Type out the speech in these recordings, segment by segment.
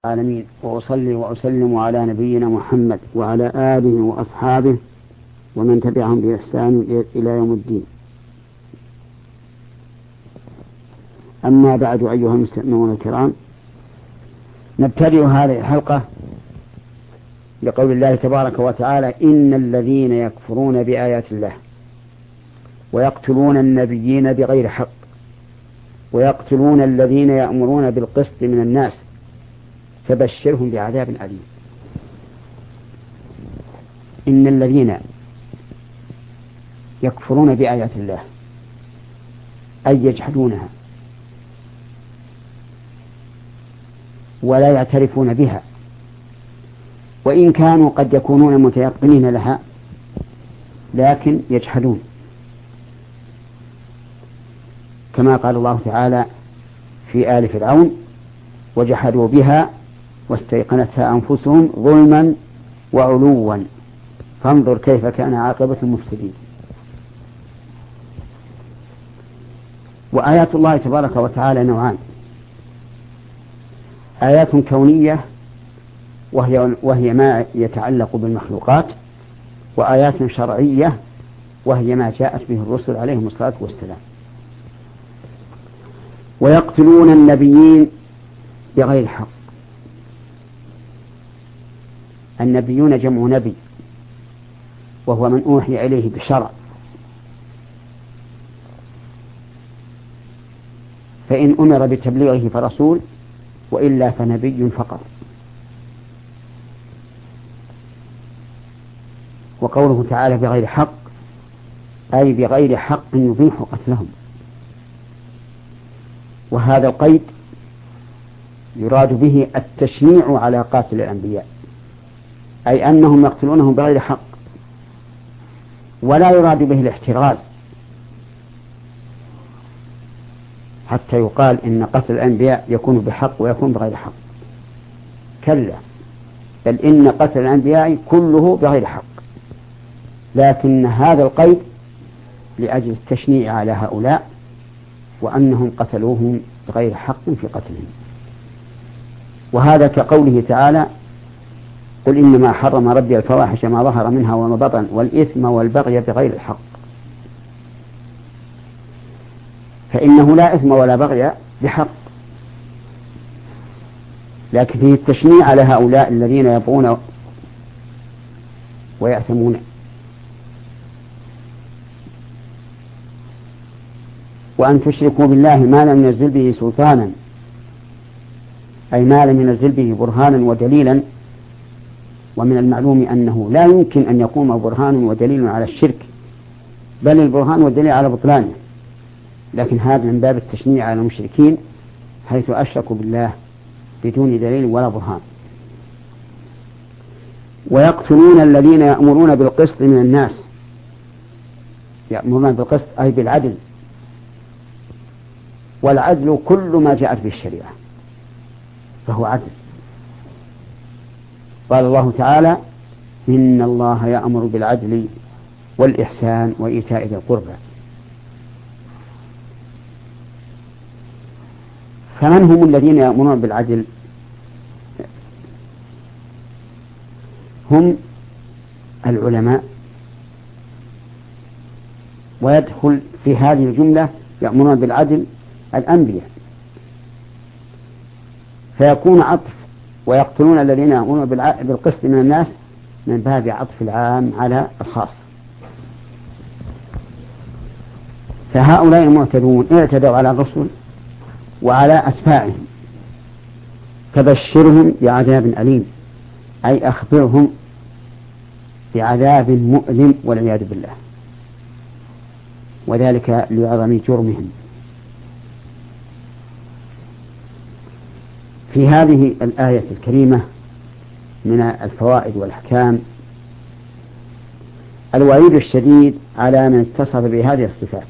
العالمين، وأصلي وأسلم على نبينا محمد وعلى آله وأصحابه ومن تبعهم بإحسان إلى يوم الدين. أما بعد، أيها المستمعون الكرام، نبتدئ هذه الحلقة بقول الله تبارك وتعالى: إن الذين يكفرون بآيات الله ويقتلون النبيين بغير حق ويقتلون الذين يأمرون بالقسط من الناس فبشرهم بعذاب أليم. إن الذين يكفرون بآيات الله أي يجحدونها ولا يعترفون بها، وإن كانوا قد يكونون متيقنين لها لكن يجحدون، كما قال الله تعالى في آل فرعون: وجحدوا بها واستيقنتها أنفسهم ظلما وعلوا فانظر كيف كان عاقبة المفسدين. وآيات الله تبارك وتعالى نوعان: آيات كونية وهي ما يتعلق بالمخلوقات، وآيات شرعية وهي ما جاءت به الرسل عليهم الصلاة والسلام. ويقتلون النبيين بغير حق. النبيون جمع نبي، وهو من أوحي إليه بشرع، فإن أمر بتبليغه فرسول، وإلا فنبي فقط. وقوله تعالى بغير حق أي بغير حق يبيح قتلهم، وهذا القيد يراد به التشنيع على قاتل الأنبياء، أي أنهم يقتلونهم بغير حق، ولا يراد به الاحتراز حتى يقال إن قتل الأنبياء يكون بحق ويكون بغير حق. كلا، بل إن قتل الأنبياء كله بغير حق، لكن هذا القيد لأجل التشنيع على هؤلاء وأنهم قتلوهم بغير حق في قتلهم. وهذا كقوله تعالى: قل إنما حرم ربي الفواحش ما ظهر منها وما بطن والإثم والبغي بغير الحق. فإنه لا إثم ولا بغي بحق، لكن فيه التشنيع على هؤلاء الذين يبغون ويأثمون. وأن تشركوا بالله ما لم ينزل به سلطانا، أي ما لم ينزل به برهانا ودليلا. ومن المعلوم أنه لا يمكن أن يقوم برهان ودليل على الشرك، بل البرهان والدليل على بطلانه، لكن هذا من باب التشنيع على المشركين حيث أشركوا بالله بدون دليل ولا برهان. ويقتلون الذين يأمرون بالقسط من الناس. يأمرون بالقسط أي بالعدل، والعدل كل ما جاءت به الشريعة فهو عدل. قال الله تعالى: إن الله يأمر بالعدل والإحسان وإيتاء ذي القربى. فمن هم الذين يأمرون بالعدل؟ هم العلماء، ويدخل في هذه الجملة يأمرون بالعدل الأنبياء، فيكون عطف ويقتلون الذين يأمرون بالقسط من الناس من باب عطف العام على الخاص. فهؤلاء المعتدون اعتدوا على الرسل وعلى أتباعهم، فبشرهم بعذاب أليم، أي أخبرهم بعذاب مؤلم والعياذ بالله، وذلك لعظم جرمهم. في هذه الآية الكريمة من الفوائد والأحكام الوعيد الشديد على من اتصف بهذه الصفات: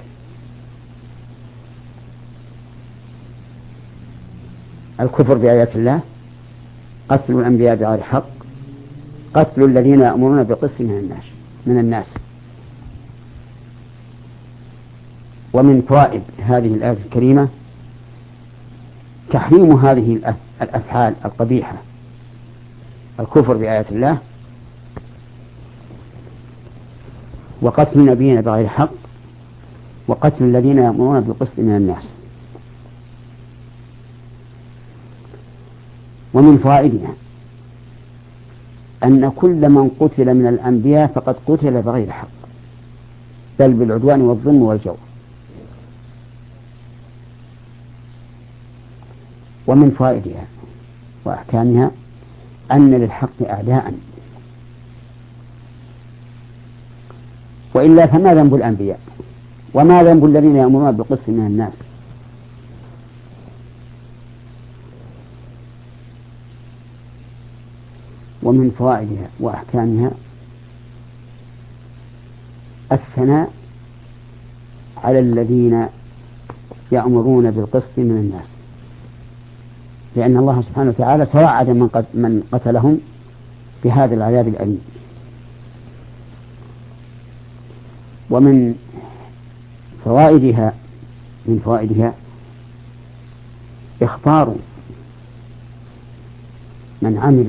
الكفر بآيات الله، قتل الأنبياء بغير حق، قتل الذين يأمرون بالقسط من الناس. ومن فوائد هذه الآية الكريمة تحريم هذه الأفعال القبيحة، الكفر بآيات الله، وقتل النبيين بغير حق، وقتل الذين يأمرون بالقسط من الناس. ومن فوائدها أن كل من قتل من الأنبياء فقد قتل بغير حق، بل بالعدوان والظلم والجور. ومن فوائدها وأحكامها أن للحق أعداء، وإلا فما ذنب الأنبياء؟ وما ذنب الذين يأمرون بالقسط من الناس؟ ومن فوائدها وأحكامها الثناء على الذين يأمرون بالقسط من الناس، لأن الله سبحانه وتعالى توعد من قتلهم بهذا العذاب الأليم. ومن فوائدها إخبار من عمل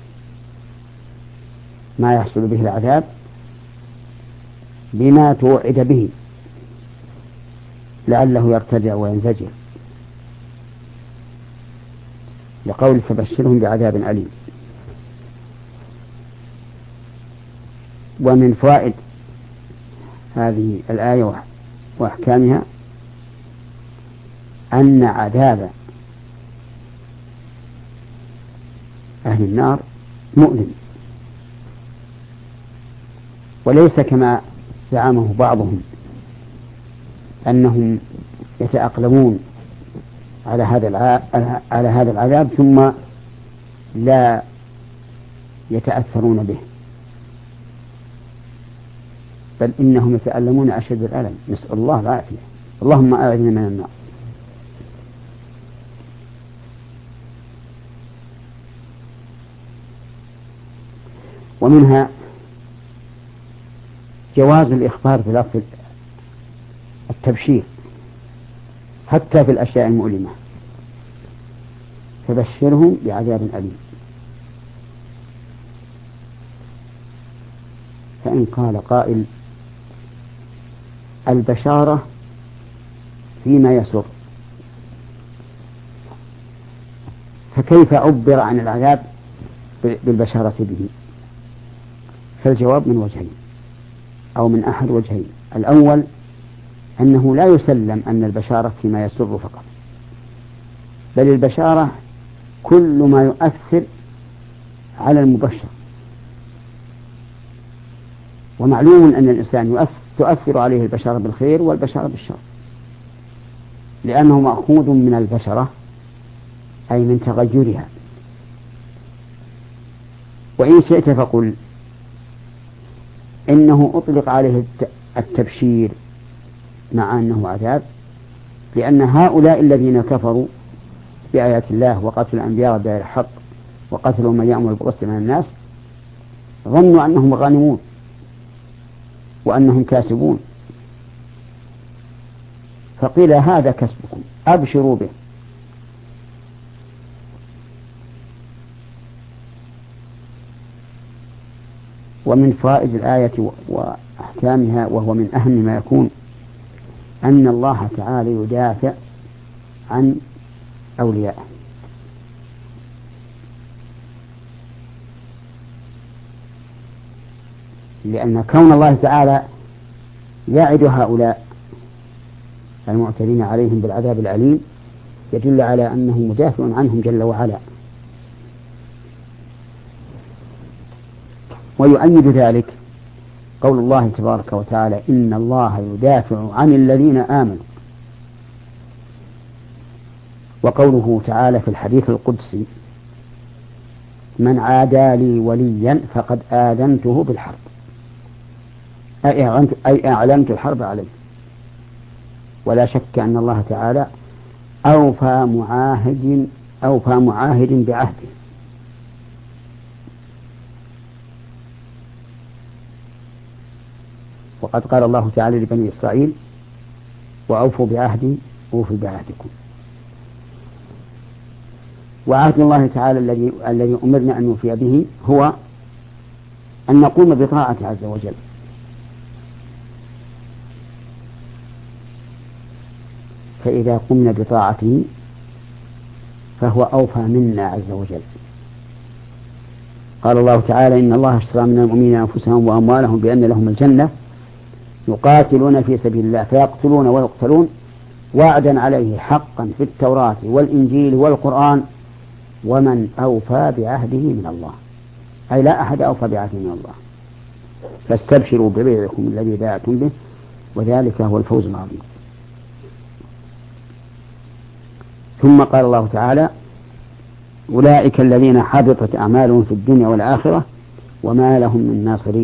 ما يحصل به العذاب بما توعد به لعله يرتدع وينزجر، لقول فبشرهم بعذاب أليم. ومن فوائد هذه الآية وأحكامها أن عذاب أهل النار مؤلم، وليس كما زعمه بعضهم أنهم يتأقلمون على هذا العذاب ثم لا يتأثرون به، بل إنهم يتألمون أشد الألم، نسأل الله العافية. اللهم أعذنا من النار. ومنها جواز الإخبار بلفظ التبشير حتى في الأشياء المؤلمة، فبشرهم بعذاب أليم. فإن قال قائل البشارة فيما يسر، فكيف عبر عن العذاب بالبشارة به؟ فالجواب من وجهين أو من أحد وجهين. الأول أنه لا يسلم أن البشارة فيما يسر فقط، بل البشارة كل ما يؤثر على المبشر، ومعلوم أن الإنسان تؤثر عليه البشارة بالخير والبشارة بالشر، لأنه مأخوذ من البشرة أي من تغيرها. وإن شئت فقل إنه أطلق عليه التبشير مع أنه عذاب، لأن هؤلاء الذين كفروا بآيات الله وقتل الأنبياء بغير حق وقتلوا من يأمر بالقسط من الناس ظنوا أنهم غانمون وأنهم كاسبون، فقيل هذا كسبكم أبشروا به. ومن فوائد الآية وأحكامها وهو من أهم ما يكون أن الله تعالى يدافع عن أوليائه، لأن كون الله تعالى يعد هؤلاء المعتدين عليهم بالعذاب الأليم يدل على أنه مدافع عنهم جل وعلا. ويؤيد ذلك قول الله تبارك وتعالى إن الله يدافع عن الذين آمنوا، وقوله تعالى في الحديث القدسي من عادى لي وليا فقد آذنته بالحرب، أي أعلنت الحرب عليه. ولا شك أن الله تعالى أوفى معاهد بعهده، وقد قال الله تعالى لبني إسرائيل وأوفوا بعهدي أوفوا بعهدكم. وعهد الله تعالى الذي أمرنا أن نوفي به هو أن نقوم بطاعته عز وجل. فإذا قمنا بطاعته فهو أوفى منا عز وجل. قال الله تعالى: إن الله اشترى من المؤمنين أنفسهم وأموالهم بأن لهم الجنة يقاتلون في سبيل الله فيقتلون ويقتلون وعدا عليه حقا في التوراة والإنجيل والقرآن ومن أوفى بعهده من الله، أي لا أحد أوفى بعهده من الله. فاستبشروا ببيعكم الذي باعتم به وذلك هو الفوز العظيم. ثم قال الله تعالى: أولئك الذين حبطت أعمالهم في الدنيا والآخرة وما لهم من ناصرين،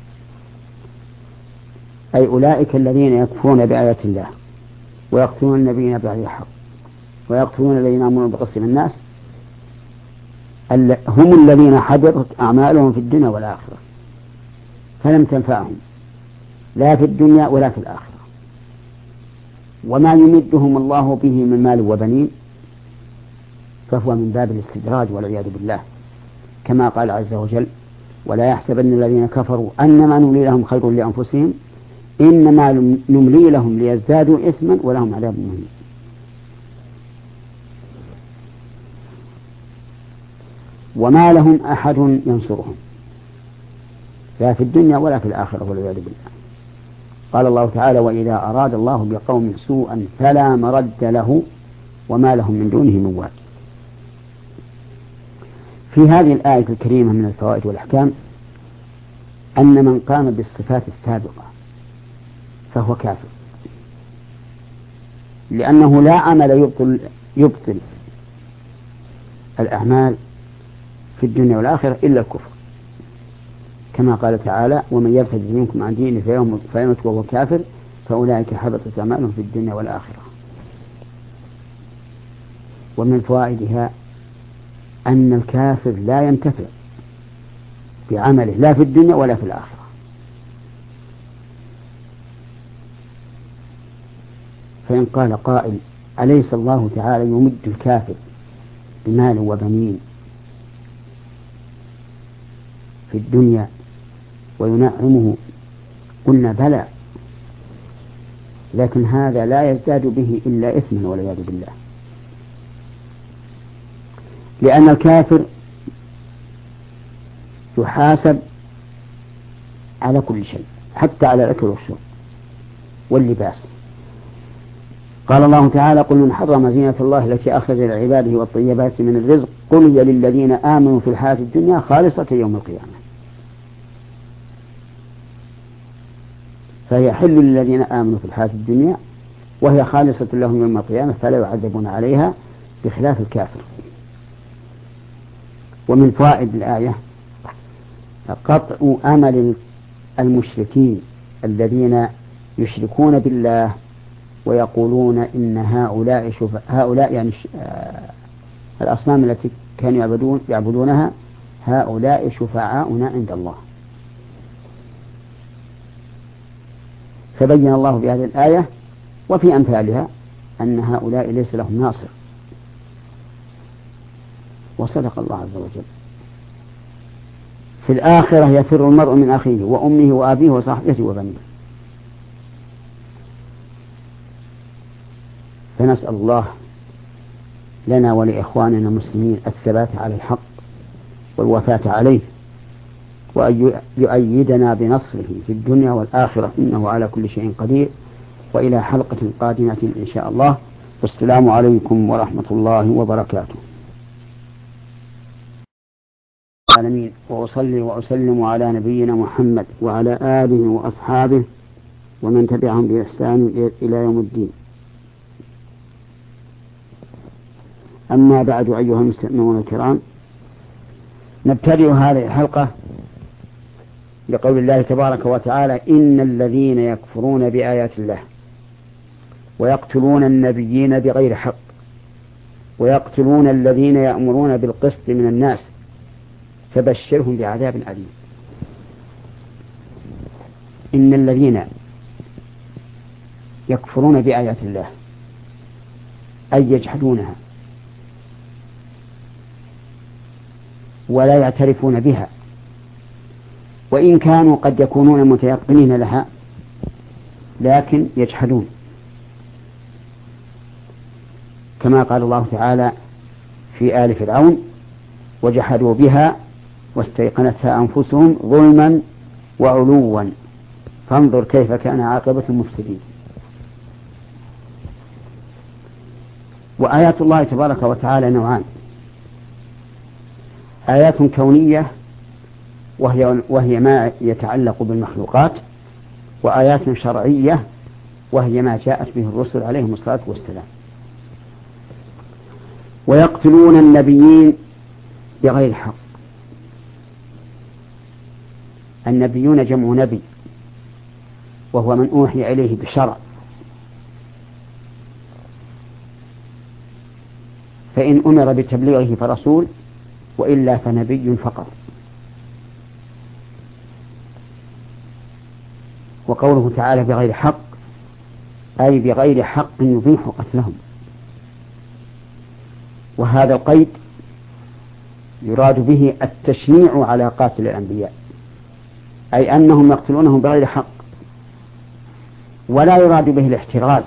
أي أولئك الذين يكفرون بآيات الله ويقتلون النبيين بغير حق ويقتلون الذين آمنوا بقسط من الناس هم الذين حبطت أعمالهم في الدنيا والآخرة، فلم تنفعهم لا في الدنيا ولا في الآخرة. وما يمدهم الله به من مال وبنين فهو من باب الاستدراج والعياذ بالله، كما قال عز وجل: ولا يحسبن الذين كفروا أنما نملي لهم خير لأنفسهم إنما نملي لهم ليزدادوا إثما ولهم عذاب مهين. وما لهم أحد ينصرهم لا في الدنيا ولا في الآخرة والعياذ بالله. قال الله تعالى: وإذا أراد الله بقوم سوءا فلا مرد له وما لهم من دونه من وال. في هذه الآية الكريمة من الفوائد والأحكام أن من قام بالصفات السابقة فهو كافر، لأنه لا عمل يبطل الأعمال في الدنيا والآخرة إلا الكفر، كما قال تعالى: ومن يرتد منكم عن دينه فيمت وهو كافر فأولئك حبطت أعمالهم في الدنيا والآخرة. ومن فوائدها أن الكافر لا ينتفع بعمله لا في الدنيا ولا في الآخرة. فإن قال قائل: أليس الله تعالى يمد الكافر بمال وبنين في الدنيا وينعمه؟ قلنا: بلى، لكن هذا لا يزداد به إلا إثما والعياذ بالله، لأن الكافر يحاسب على كل شيء حتى على الأكل والشرب واللباس. قال الله تعالى: قل من حرم زينة الله التي أخرج لعباده والطيبات من الرزق قل هي للذين آمنوا في الحياة الدنيا خالصة يوم القيامة. فهي حل للذين آمنوا في الحياة الدنيا وهي خالصة لهم يوم القيامة فلا يعذبون عليها بخلاف الكافر. ومن فوائد الآية قطع أمل المشركين الذين يشركون بالله ويقولون إن هؤلاء يعني الأصنام التي كانوا يعبدونها هؤلاء شفعاؤنا عند الله. فبين الله بهذه الآية وفي أمثالها أن هؤلاء ليس لهم ناصر، وصدق الله عز وجل. في الآخرة يفر المرء من أخيه وأمه وأبيه وصاحبته وبنيه. فنسأل الله لنا ولإخواننا المسلمين الثبات على الحق والوفاة عليه، وأن يؤيدنا بنصره في الدنيا والآخرة إنه على كل شيء قدير. وإلى حلقة قادمة إن شاء الله، والسلام عليكم ورحمة الله وبركاته. العالمين، وأصلي وأسلم على نبينا محمد وعلى آله وأصحابه ومن تبعهم بإحسان إلى يوم الدين. أما بعد، أيها المستمعون الكرام، نبتدئ هذه الحلقة بقول الله تبارك وتعالى: إن الذين يكفرون بآيات الله ويقتلون النبيين بغير حق ويقتلون الذين يأمرون بالقسط من الناس فبشرهم بعذاب أليم. إن الذين يكفرون بآيات الله أي يجحدونها ولا يعترفون بها، وإن كانوا قد يكونون متيقنين لها لكن يجحدون، كما قال الله تعالى في آل فرعون: وجحدوا بها واستيقنتها أنفسهم ظلما وعلوا فانظر كيف كان عاقبة المفسدين. وآيات الله تبارك وتعالى نوعان: آيات كونية وهي ما يتعلق بالمخلوقات، وآيات شرعية وهي ما جاءت به الرسل عليهم الصلاة والسلام. ويقتلون النبيين بغير حق. النبيون جمع نبي، وهو من أوحي إليه بشرع، فإن أمر بتبليغه فرسول، وإلا فنبي فقط. وقوله تعالى بغير حق أي بغير حق يبيح قتلهم، وهذا القيد يراد به التشنيع على قاتل الأنبياء، أي أنهم يقتلونهم بغير حق، ولا يراد به الاحتراز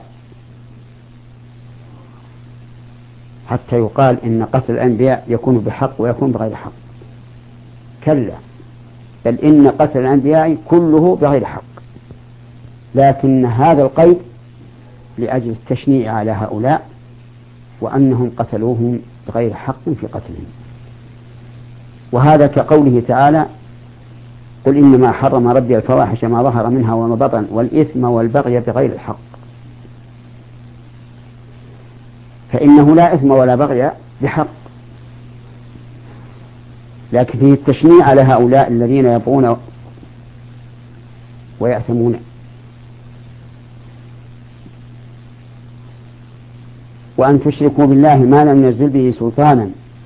حتى يقال إن قتل الأنبياء يكون بحق ويكون بغير حق. كلا، بل إن قتل الأنبياء كله بغير حق، لكن هذا القيد لأجل التشنيع على هؤلاء وأنهم قتلوهم بغير حق في قتلهم. وهذا كقوله تعالى: قل إنما حرم ربي الفواحش ما ظهر منها وما بطن والإثم والبغي بغير الحق. فإنه لا إثم ولا بغي بحق، لكن فيه التشنيع على هؤلاء الذين يبغون ويأثمون. وأن تشركوا بالله ما لم ينزل به سلطانا،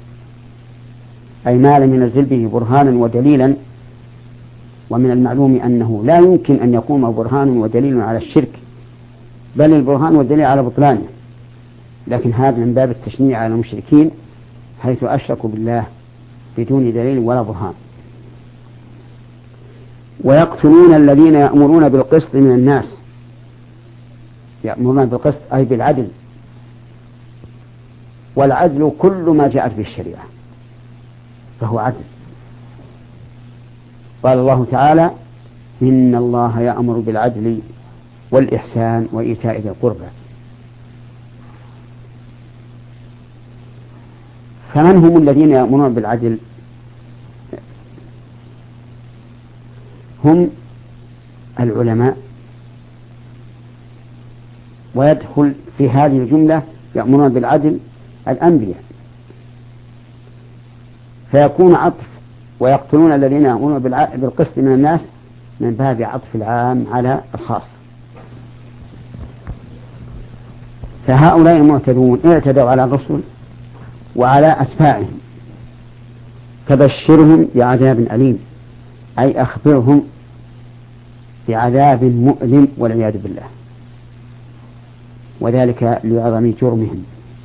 أي ما لم ينزل به برهانا ودليلا. ومن المعلوم أنه لا يمكن أن يقوم برهان ودليل على الشرك، بل البرهان والدليل على بطلانه، لكن هذا من باب التشنيع على المشركين حيث أشركوا بالله بدون دليل ولا برهان. ويقتلون الذين يأمرون بالقسط من الناس. يأمرون بالقسط أي بالعدل، والعدل كل ما جاءت به الشريعة فهو عدل. قال الله تعالى: إن الله يأمر بالعدل والإحسان وإيتاء ذي القربى. فمن هم الذين يأمرون بالعدل؟ هم العلماء، ويدخل في هذه الجملة يأمرون بالعدل الأنبياء، فيكون عطف ويقتلون الذين يأمرون بالقسط من الناس من باب عطف العام على الخاص. فهؤلاء المعتدون اعتدوا على الرسل وعلى أتباعهم، فبشرهم بعذاب أليم، أي أخبرهم بعذاب مؤلم والعياذ بالله، وذلك لعظم جرمهم.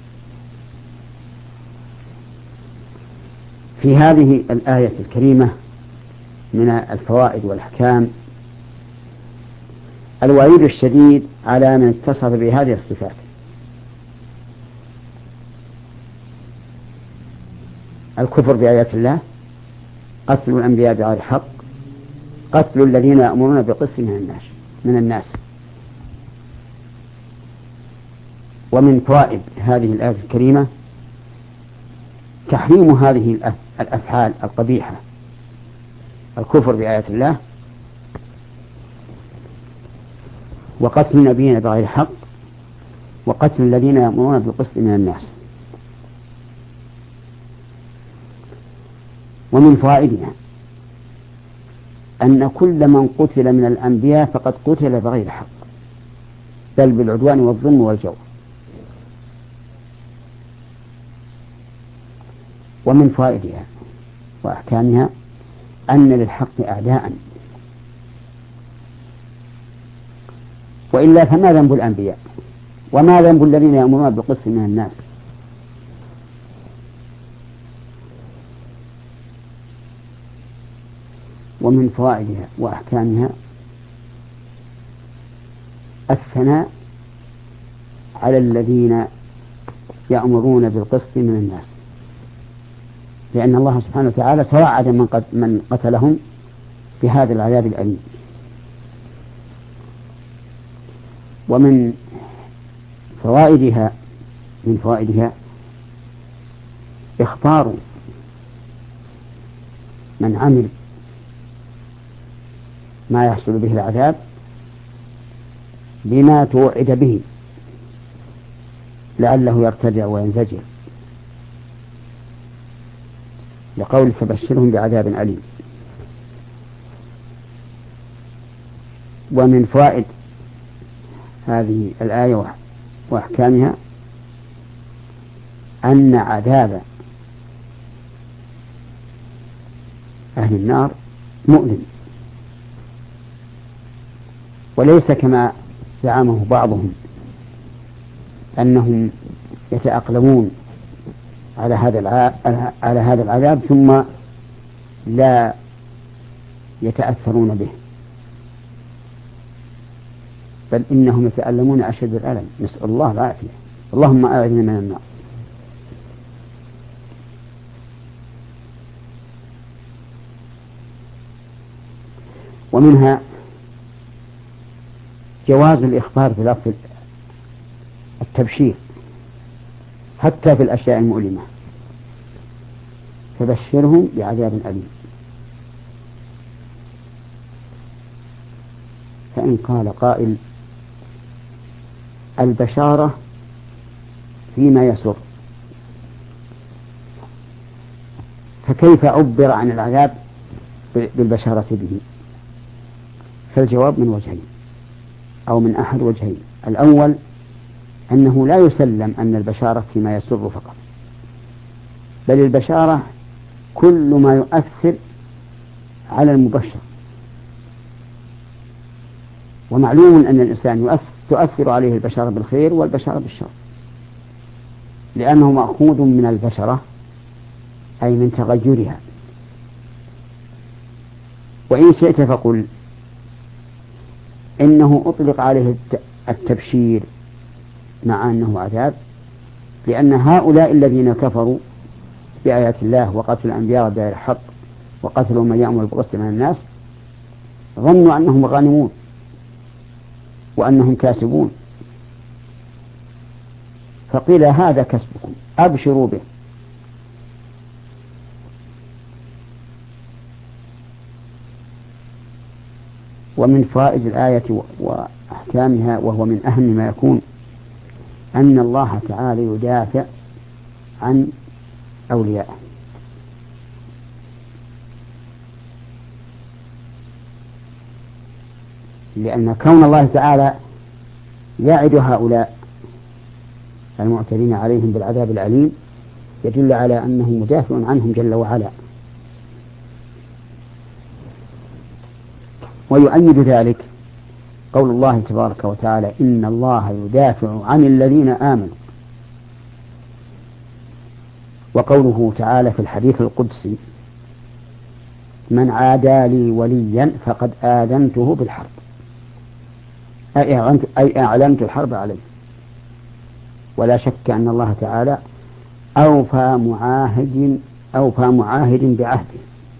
في هذه الآية الكريمة من الفوائد والأحكام الوعيد الشديد على من اتصف بهذه الصفات، الكفر بآيات الله، قتل الأنبياء بغير حق، قتل الذين يأمرون بالقسط من الناس. ومن فوائد هذه الآية الكريمة تحريم هذه الأفعال القبيحة، الكفر بآيات الله، وقتل النبيين بغير حق، وقتل الذين يأمرون بالقسط من الناس. ومن فوائدها أن كل من قتل من الأنبياء فقد قتل بغير حق، بل بالعدوان والظلم والجور. ومن فوائدها وأحكامها أن للحق أعداء، وإلا فما ذنب الأنبياء وما ذنب الذين يأمرون بالقسط من الناس؟ ومن فوائدها وأحكامها الثناء على الذين يأمرون بالقسط من الناس، لأن الله سبحانه وتعالى توعد من قتلهم بهذا العذاب الأليم. ومن فوائدها إخبار من عمل ما يحصل به العذاب بما توعد به لعله يرتدع وينزجر، لقول فبشرهم بعذاب أليم. ومن فوائد هذه الآية وأحكامها أن عذاب أهل النار مؤلم، وليس كما زعمه بعضهم أنهم يتأقلمون على هذا العذاب ثم لا يتأثرون به، بل إنهم يتألمون أشد الألم، نسأل الله العافية. اللهم أعذنا من النار. ومنها جواز الإخبار بلفظ التبشير حتى في الأشياء المؤلمة، فبشرهم بعذاب أليم. فإن قال قائل البشارة فيما يسر، فكيف عبر عن العذاب بالبشارة به؟ فالجواب من وجهين أو من أحد وجهين. الأول أنه لا يسلم أن البشارة فيما يسر فقط، بل البشارة كل ما يؤثر على المبشر، ومعلوم أن الإنسان تؤثر عليه البشارة بالخير والبشارة بالشر، لأنه مأخوذ من البشرة أي من تغيرها. وإن شئت فقل إنه أطلق عليه التبشير مع أنه عذاب، لأن هؤلاء الذين كفروا بآيات الله وقتلوا الأنبياء بغير حق وقتلوا من يأمر بالقسط من الناس ظنوا أنهم غانمون وأنهم كاسبون، فقيل هذا كسبكم أبشروا به. ومن فوائد الآية وأحكامها وهو من أهم ما يكون أن الله تعالى يدافع عن أوليائه، لأن كون الله تعالى يعد هؤلاء المعتدين عليهم بالعذاب الأليم يدل على أنه مدافع عنهم جل وعلا. ويؤيد ذلك قول الله تبارك وتعالى إن الله يدافع عن الذين آمنوا، وقوله تعالى في الحديث القدسي من عادى لي وليا فقد آذنته بالحرب، أي أعلنت الحرب عليه. ولا شك أن الله تعالى أوفى معاهد بعهده،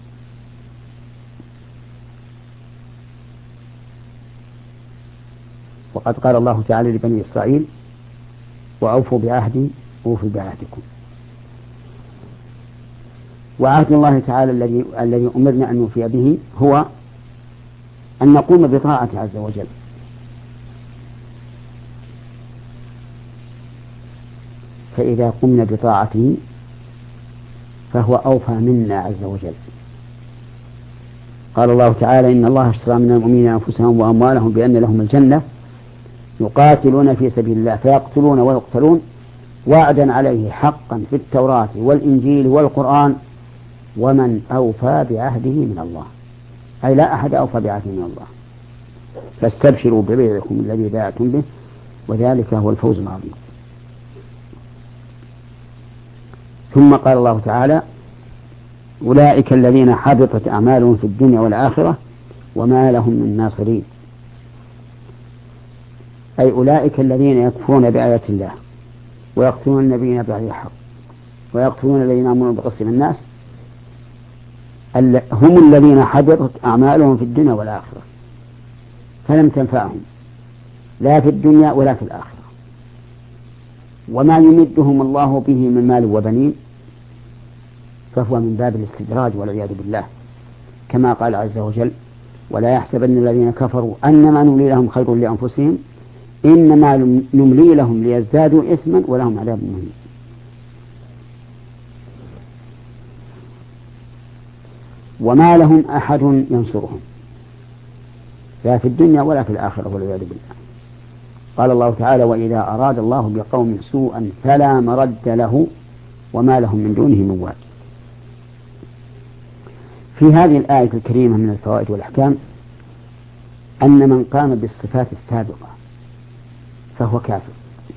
وقد قال الله تعالى لبني إسرائيل وأوفوا بعهدي أوفوا بعهدكم. وعهد الله تعالى الذي أمرنا أن نوفي به هو أن نقوم بطاعته عز وجل، فإذا قمنا بطاعته فهو أوفى منا عز وجل. قال الله تعالى إن الله اشترى من المؤمنين أنفسهم وأموالهم بأن لهم الجنة يقاتلون في سبيل الله فيقتلون ويقتلون وعدا عليه حقا في التوراة والإنجيل والقرآن ومن أوفى بعهده من الله، أي لا أحد أوفى بعهده من الله. فاستبشروا ببيعكم الذي باعتم به وذلك هو الفوز العظيم. ثم قال الله تعالى أولئك الذين حبطت أعمالهم في الدنيا والآخرة وما لهم من ناصرين، أي أولئك الذين يكفرون بآيات الله ويقتلون النبيين بغير الحق ويقتلون الذين آمنوا بقسم الناس، هم الذين حبطت أعمالهم في الدنيا والآخرة فلم تنفعهم لا في الدنيا ولا في الآخرة. وما يمدهم الله به من مال وبنين فهو من باب الاستدراج والعياذ بالله، كما قال عز وجل: ولا يحسبن الذين كفروا أنما نملي لهم خير لأنفسهم إنما نملي لهم ليزدادوا إثما ولهم عذاب مهين. وما لهم أحد ينصرهم لا في الدنيا ولا في الآخرة والعياذ بالله. قال الله تعالى: وإذا أراد الله بقوم سوءا فلا مرد له وما لهم من دونه من وال. في هذه الآية الكريمة من الفوائد والأحكام أن من قام بالصفات السابقة فهو كافر،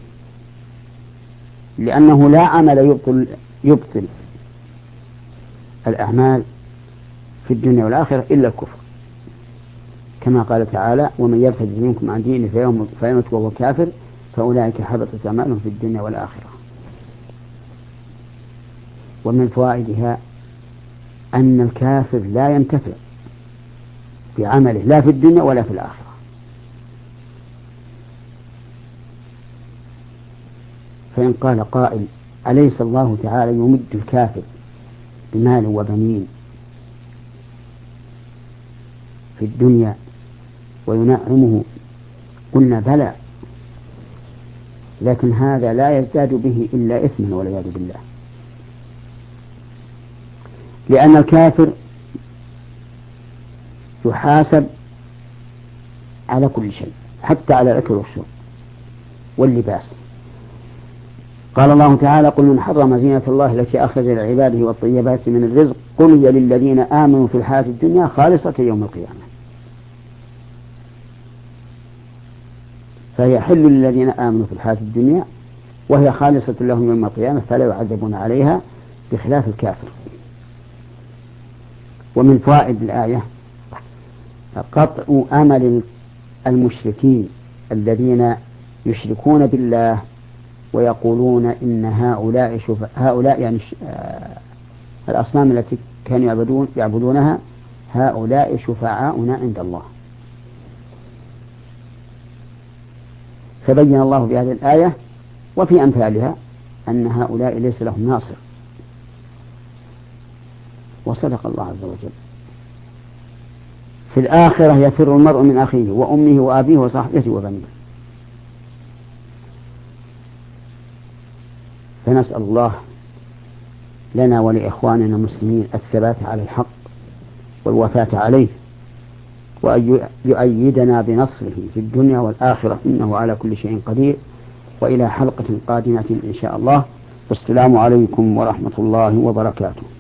لأنه لا عمل يبطل الأعمال في الدنيا والآخرة إلا الكفر، كما قال تعالى: ومن يرتد منكم عن دينه فيمت وهو كافر فأولئك حبطت أعمالهم في الدنيا والآخرة. ومن فوائدها أن الكافر لا ينتفع بعمله لا في الدنيا ولا في الآخرة. فإن قال قائل: أليس الله تعالى يمد الكافر بمال وبنين في الدنيا وينعمه؟ قلنا: بلى، لكن هذا لا يزداد به إلا إثما والعياذ بالله، لأن الكافر يحاسب على كل شيء حتى على الأكل والشرب واللباس. قال الله تعالى: قل من حرم زينة الله التي أخرج لعباده والطيبات من الرزق قل هي للذين آمنوا في الحياة الدنيا خالصة يوم القيامة. فهي حل للذين آمنوا في الحياة الدنيا وهي خالصة لهم يوم القيامة فلا يعذبون عليها بخلاف الكافر. ومن فوائد الآية قطع أمل المشركين الذين يشركون بالله ويقولون إن هؤلاء يعني الأصنام التي كانوا يعبدونها هؤلاء شفعاؤنا عند الله. فبين الله في هذه الآية وفي أمثالها أن هؤلاء ليس لهم ناصر، وصدق الله عز وجل. في الآخرة يفر المرء من أخيه وأمه وأبيه وصاحبته وبنيه. فنسأل الله لنا ولإخواننا المسلمين الثبات على الحق والوفاة عليه، وأن يؤيدنا بنصره في الدنيا والآخرة إنه على كل شيء قدير. وإلى حلقة قادمة إن شاء الله، والسلام عليكم ورحمة الله وبركاته.